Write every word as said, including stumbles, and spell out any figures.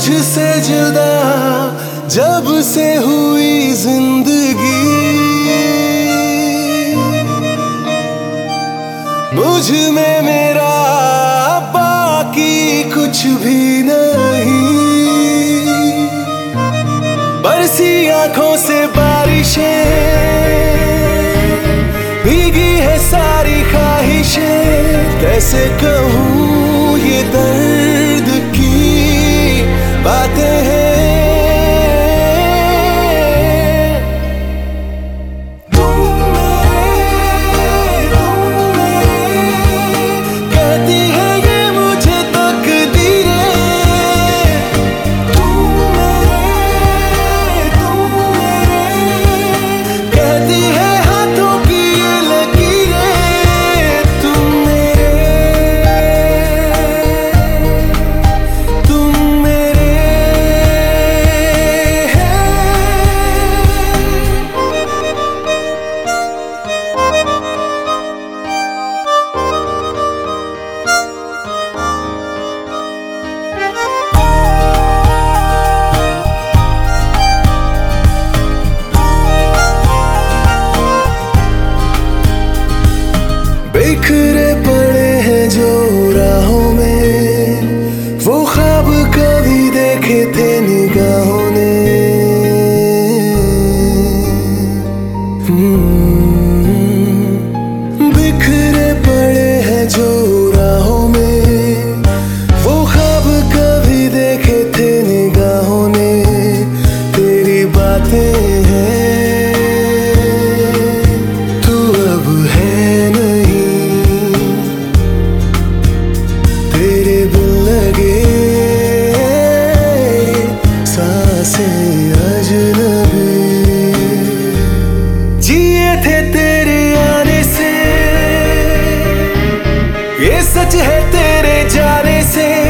तुझसे जुदा जब से हुई जिंदगी, मुझ में मेरा बाकी कुछ भी नहीं। बरसी आंखों से बारिशें, भीगी है सारी ख्वाहिशें, कैसे कहूँ ये दर्द की बातें हैं। बिखरे पड़े हैं जो राहों में, वो ख्वाब कभी देखे थे निगाहों ने। बिखरे पड़े हैं जो राहों में, वो ख्वाब कभी देखे थे निगाहों ने। तेरी बातें हैं, तू अब है जिए थे तेरे आने से, ये सच है तेरे जाने से।